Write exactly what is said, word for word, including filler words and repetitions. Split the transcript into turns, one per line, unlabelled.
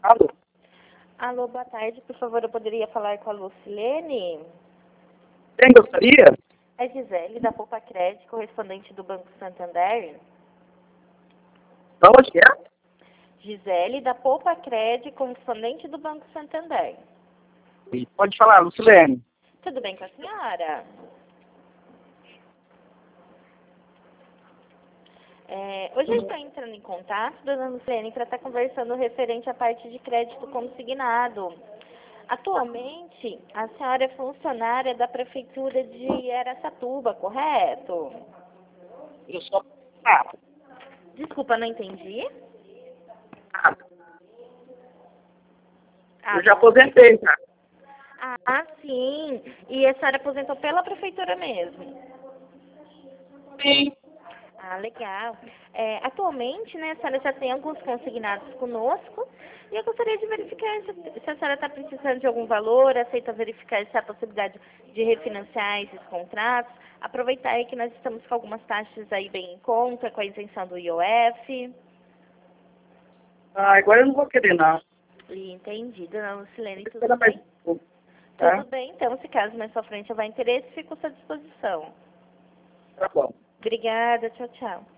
Alô?
Alô, boa tarde. Por favor, eu poderia falar com a Lucilene?
Quem gostaria?
É Gisele, da Poupa Crédito, correspondente do Banco Santander.
Da onde que é?
Gisele, da Poupa Crédito, correspondente do Banco Santander.
E pode falar, Lucilene.
Tudo bem com a senhora? É, hoje eu estou entrando em contato, dona Lucilene, para estar conversando referente à parte de crédito consignado. Atualmente, a senhora é funcionária da Prefeitura de Araçatuba, correto?
Eu sou... Ah,
Desculpa, não entendi.
ah,
Ah,
eu já aposentei, tá?
ah, sim. E a senhora aposentou pela Prefeitura mesmo?
Sim.
Ah, legal. É, atualmente, né, a senhora já tem alguns consignados conosco e eu gostaria de verificar se, se a senhora está precisando de algum valor, aceita verificar se há possibilidade de refinanciar esses contratos, aproveitar aí que nós estamos com algumas taxas aí bem em conta, com a isenção do I O F.
Ah, agora eu não vou querer, não.
Entendi, dona Lucilene, tudo
Espera mais
bem?
um pouco, tá?
Tudo bem, então, se caso mais pra frente houver interesse, fico à sua disposição.
Tá bom.
Obrigada, tchau, tchau.